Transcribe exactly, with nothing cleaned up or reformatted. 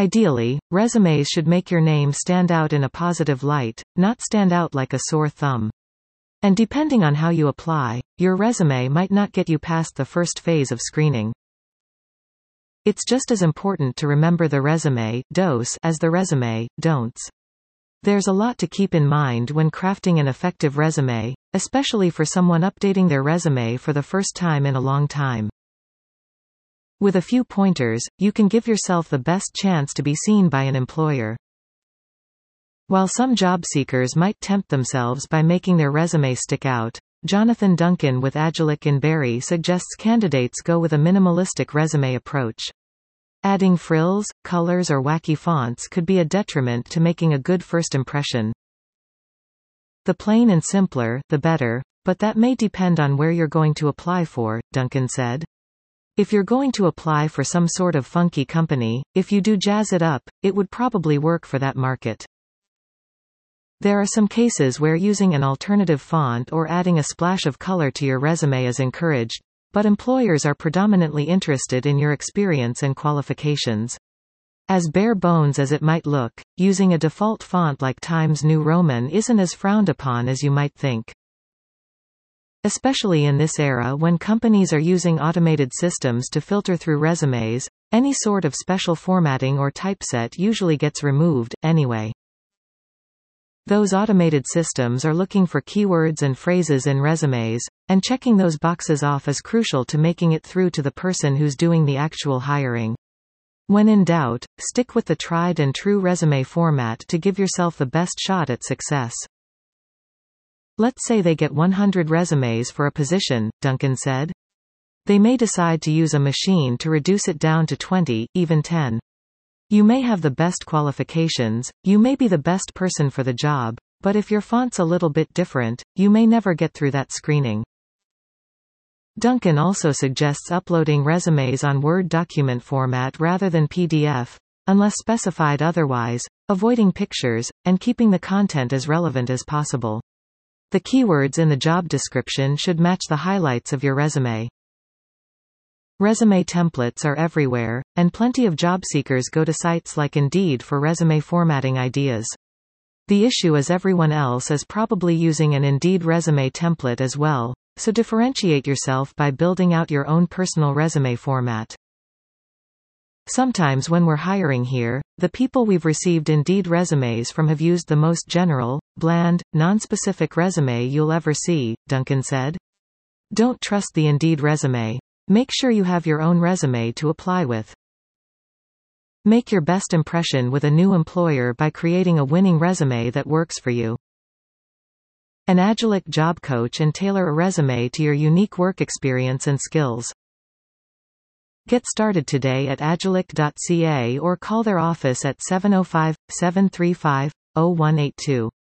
Ideally, resumes should make your name stand out in a positive light, not stand out like a sore thumb. And depending on how you apply, your resume might not get you past the first phase of screening. It's just as important to remember the resume dos as the resume don'ts. There's a lot to keep in mind when crafting an effective resume, especially for someone updating their resume for the first time in a long time. With a few pointers, you can give yourself the best chance to be seen by an employer. While some job seekers might tempt themselves by making their resume stick out, Jonathan Duncan with Agillic and Berry suggests candidates go with a minimalistic resume approach. Adding frills, colors or wacky fonts could be a detriment to making a good first impression. The plain and simpler, the better, but that may depend on where you're going to apply for, Duncan said. If you're going to apply for some sort of funky company, if you do jazz it up, it would probably work for that market. There are some cases where using an alternative font or adding a splash of color to your resume is encouraged, but employers are predominantly interested in your experience and qualifications. As bare bones as it might look, using a default font like Times New Roman isn't as frowned upon as you might think. Especially in this era when companies are using automated systems to filter through resumes, any sort of special formatting or typeset usually gets removed, anyway. Those automated systems are looking for keywords and phrases in resumes, and checking those boxes off is crucial to making it through to the person who's doing the actual hiring. When in doubt, stick with the tried and true resume format to give yourself the best shot at success. Let's say they get one hundred resumes for a position, Duncan said. They may decide to use a machine to reduce it down to twenty, even ten. You may have the best qualifications, you may be the best person for the job, but if your font's a little bit different, you may never get through that screening. Duncan also suggests uploading resumes on Word document format rather than P D F, unless specified otherwise, avoiding pictures, and keeping the content as relevant as possible. The keywords in the job description should match the highlights of your resume. Resume templates are everywhere, and plenty of job seekers go to sites like Indeed for resume formatting ideas. The issue is everyone else is probably using an Indeed resume template as well, so differentiate yourself by building out your own personal resume format. Sometimes when we're hiring here, the people we've received Indeed resumes from have used the most general, bland, non-specific resume you'll ever see, Duncan said. Don't trust the Indeed resume. Make sure you have your own resume to apply with. Make your best impression with a new employer by creating a winning resume that works for you. An Agillic job coach and tailor a resume to your unique work experience and skills. Get started today at agillic dot c a or call their office at seven oh five, seven three five, oh one eight two.